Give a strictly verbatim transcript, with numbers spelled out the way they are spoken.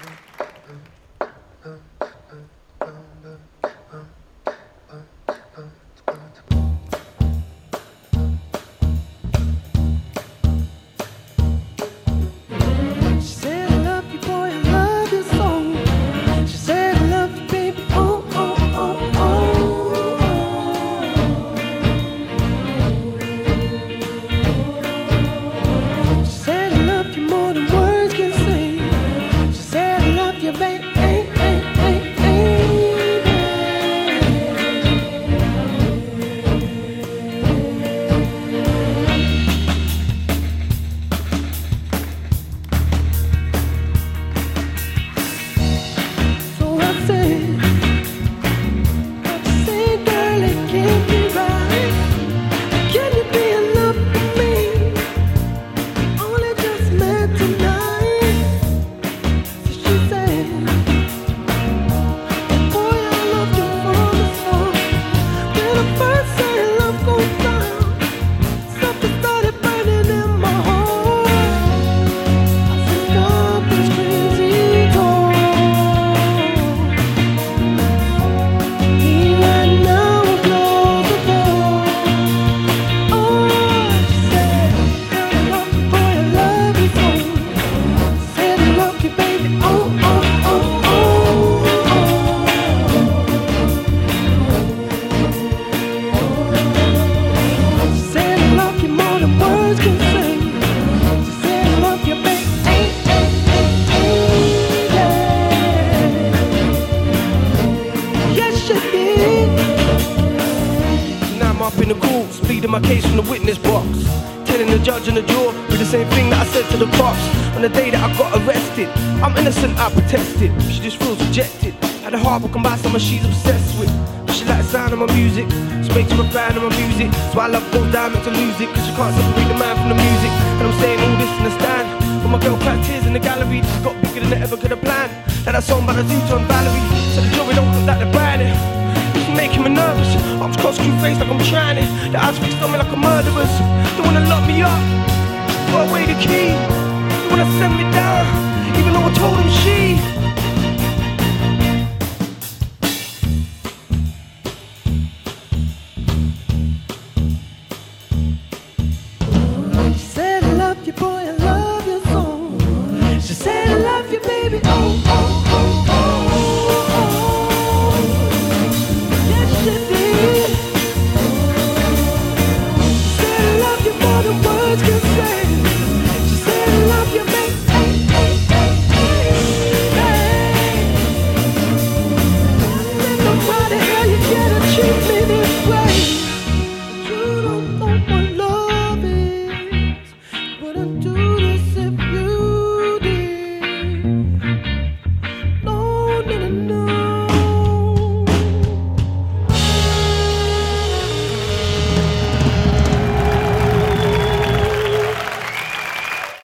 My case from the witness box, telling the judge and the juror do the same thing that I said to the cops on the day that I got arrested. I'm innocent, I protested. She just feels rejected. Had a heart broken by someone she's obsessed with. She like the sound of my music, so makes her a fan of my music. So I love goes down to lose it, cause she can't separate the man from the music. And I'm saying all this in the stand, but my girl cried tears in the gallery. She's got bigger than I ever could have planned. And that song by the Zooton Valerie, so the jury don't look like they're buying it. Making me nervous, arms crossed, screw face like I'm trying it. The eyes fixed on me like a murderer's. They wanna lock me up, throw away the key. They wanna send me down, even though I told them she. She said I love you, boy, I love you so. She said I love you, baby, oh.